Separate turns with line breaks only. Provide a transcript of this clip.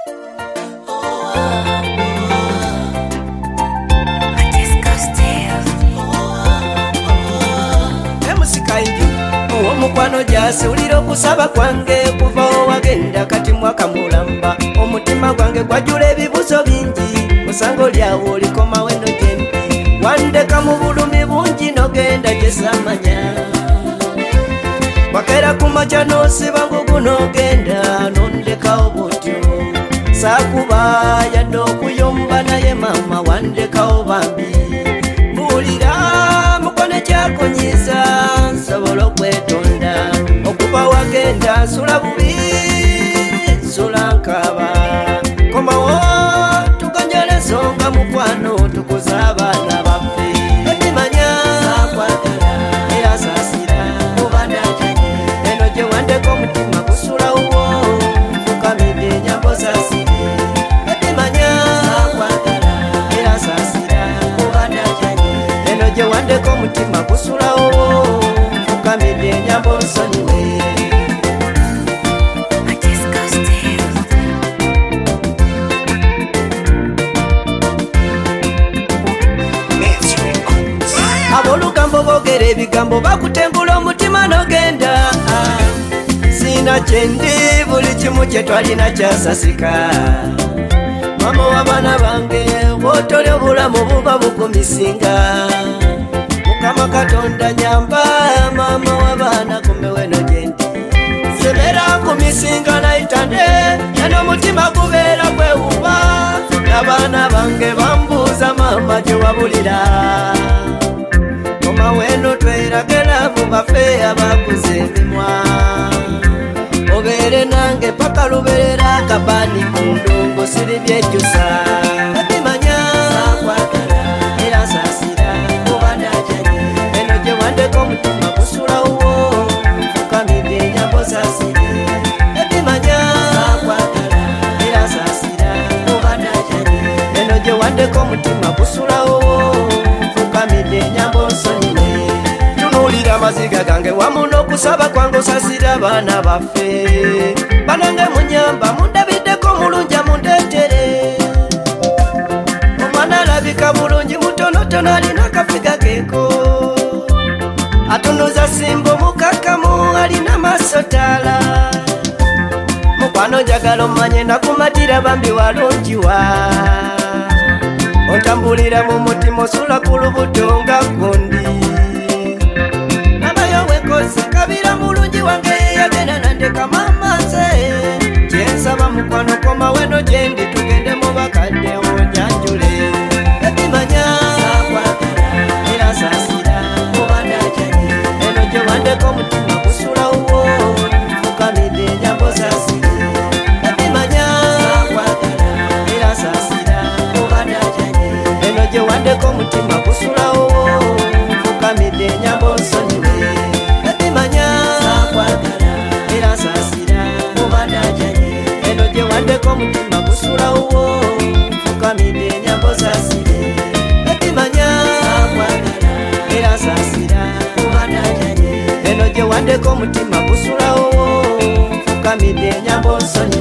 Omukwano jasulira okusaba kwange kuva owagenda kati mwaka mulamba omutima gwange gwajula ebibuzo bingi musango lyawo olikomawo eno gyendi wandeka mu bulumi bungi nogenda gyesamanya wakera kumaca nosiba ngugu nogenda nondekawo butyo sakuba yadde okuyomba naye mama wandekawo bambi mbulira mukone kyakonyiza nsobola okwetonda okuba wagenda nsula bubi nsula nkaba komawo tugonjole ensonga mukwano tukuze abaana baffe ekimanya sakwagala era sasira obandakanye eno gye wandeka omutima gusulawo nfukamidde enyambo sasire ekimanya sakwagala era sasira obandakanye eno gye wandeka omutima gusulawo nfukamidde enyambo nsonyiwe ab'olugambo boogera ebigambo bakutengula omutima nogenda sina kyendi buli kimu kye twalina kyasasika mama w'abaana bange bw'otolya obulamu buba bukumisinga mukama katonda nyamba mama w'abaana kumeweno gyendi semera kumisinga naitande eno omutima gubeera gwewuba n'abaana bange bambuuza mama gye wabulira koma weno tweragera mu bafe abakuze emimwa obeere nange paka lubeera akabani ku ndongo siri byejjusa ekimanya sakwagala era sasira obandajanye eno gye wandeka omutima gusulawo nfukamidde enyambo sasire ekimanya sakwagala era sasira obandajanye eno gye wandeka omutima gusulawo nfukamidde enyambo nsonyiwe tunuulira amaziga gange wamu n'okusaba kwange osasira abaana baffe banange munyamba mundabiddeko mulunja mundeetere omwana alabika bulungi mutonotono alina akafiga keeko atunuza simbo mukakamu alina maaso taala mukwano njagala omanye nakumatira bambi walungiwa ontambulira mu mutima osula ku lubuto nga gundi nabayo wenkozi kabira mulungi wange yagenda nandeka mama nze kyensaba mukwano koma weno gyendi tugende mu bakadde onyanjule ekimanya sakwagala era sasira obandajanye eno gye wandeka omutima gusulawo nfukamidde enyambo sasire ekimanya sakwagala era sasira obandajanye eno gye wandeka omutima gusulawo nfukamidde enyambo nsonyiwe ekimanya sakwagala era sasira obandajanye eno gye wandeka omutima gusulawo nfukamidde enyambo sasire ekimanya sakwagala era sasira obandajanye eno gye wandeka omutima gusulawo nfukamidde enyambo nsonyiwe